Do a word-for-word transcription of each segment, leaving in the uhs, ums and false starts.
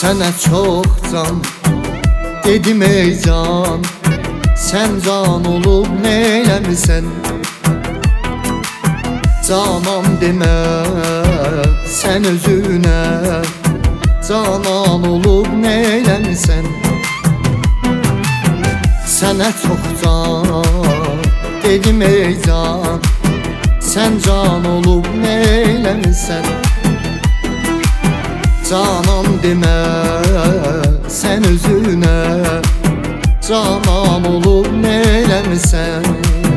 Sənə çox can dedim ey can, sən can olub neyləmisən? Canan demə sən özünə, canan olub neyləmisən? Sənə çox can dedim ey can, sən can olub neyləmisən? Canan demə sən özünə, canan olub neyləmisən?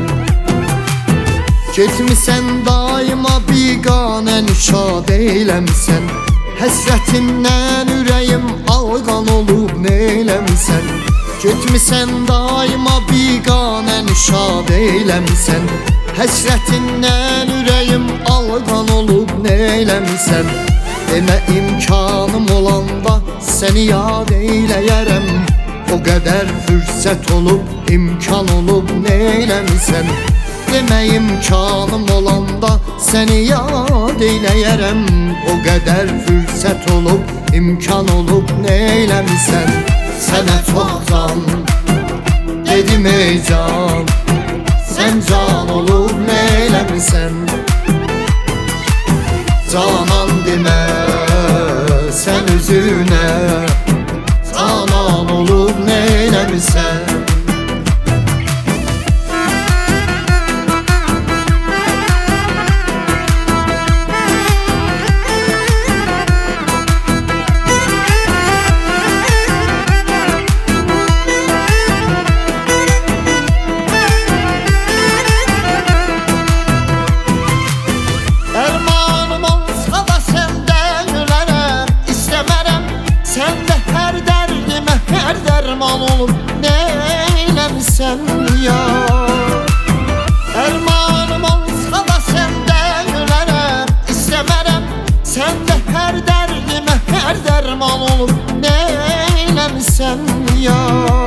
Getmisən daima biganə nişad eyləmisən, həsrətindən ürəyim alqan olub neyləmisən? Getmisən daima biganə nişad eyləmisən, həsrətindən ürəyim alqan olub neyləmisən? Demə imkanım olanda səni yad eyləyərəm, o qədər fürsət olub, imkan olub neyləmisən? Demə imkanım olanda səni yad eyləyərəm, o qədər fürsət olub, imkan olub neyləmisən? Sənə çox can dedim ey can, sən can olub neyləmisən? Canan demə sən özünə, canan olub neyləmisən? Dərman olub neyləmisən ya? Dərmanım olsa da səndə gülərəm, istəmərəm səndə hər dərdimə hər dərman olub neyləmisən ya?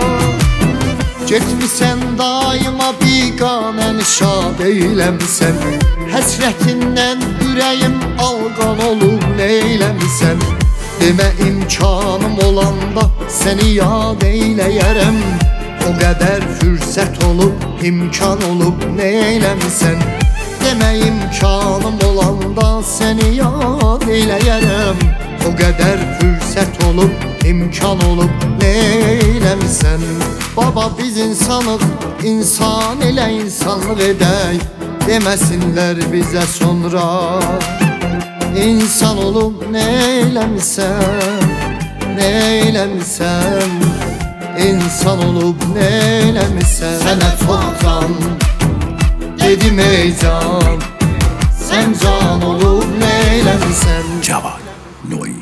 Getmisən daima biganə nişad eyləmisən, həsrətindən ürəyim alqan olub neyləmisən? Demə imkanım olanda səni yad eyləyərəm, o qədər fürsət olub, imkan olub neyləmisən? Demə imkanım olanda səni yad eyləyərəm, o qədər fürsət olub, imkan olub neyləmisən? Baba biz insanıq, insan elə insanlıq edək, deməsinlər bizə sonra. İnsan olub neyləmisən, neyləmisən? İnsan olub neyləmisən? Sənə çox can dedim ey can, sən can olub neyləmisən? Cavan Noy.